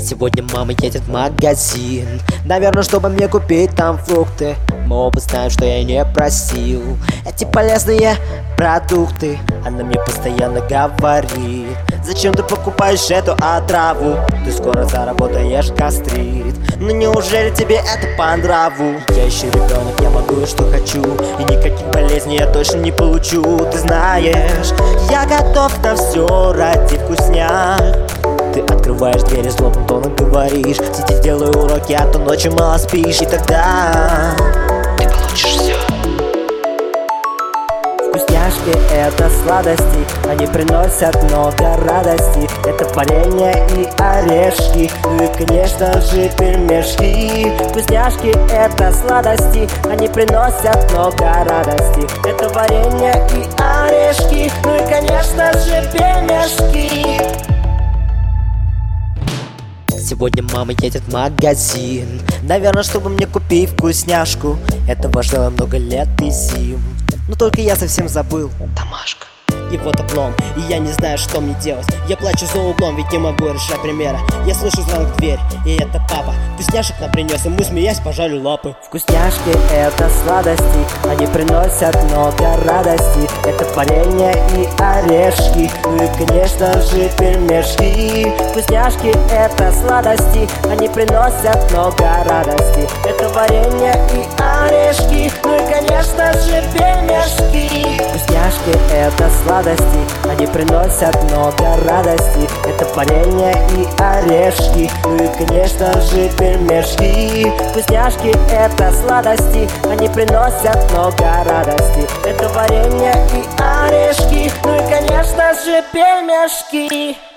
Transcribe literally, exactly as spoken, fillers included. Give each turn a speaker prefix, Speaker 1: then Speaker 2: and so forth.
Speaker 1: Сегодня мама едет в магазин, наверное, чтобы мне купить там фрукты. Мы оба знаем, что я не просил эти полезные продукты. Она мне постоянно говорит: зачем ты покупаешь эту отраву? Ты скоро заработаешь гастрит. Ну неужели тебе это по нраву? Я еще ребенок, я могу что хочу, и никаких болезней я точно не получу. Ты знаешь, я готов на все ради вкусняк. Ты открываешь двери, злобным тоном говоришь: сиди, делай уроки, а то ночью мало спишь. И тогда ты получишь все. Вкусняшки — это сладости, они приносят много радости. Это варенье и орешки, ну и, конечно же, пельмешки. Вкусняшки — это сладости, они приносят много радости. Это варенье и орешки, ну и, конечно же, пельмешки. Сегодня мама едет в магазин, наверное, чтобы мне купить вкусняшку. Этого ждала много лет и зим, но только я совсем забыл домашку. И вот облом, и я не знаю, что мне делать. Я плачу за углом, ведь не могу решать примера. Я слышу звонок в дверь, и это папа вкусняшек нам принес, и мы, смеясь, пожали лапы. Вкусняшки — это сладости, они приносят много радости. Это варенье и орешки, ну и, конечно же, пельмешки. Вкусняшки — это сладости, они приносят много радости. Это варенье и орешки, ну и, конечно же, пельмешки. Вкусняшки — это сладости, они приносят много радости. Это варенье и орешки, ну и, конечно же, пельмешки. Вкусняшки — это сладости, они приносят много радости. Это варенье и орешки, ну и, конечно же, пельмешки.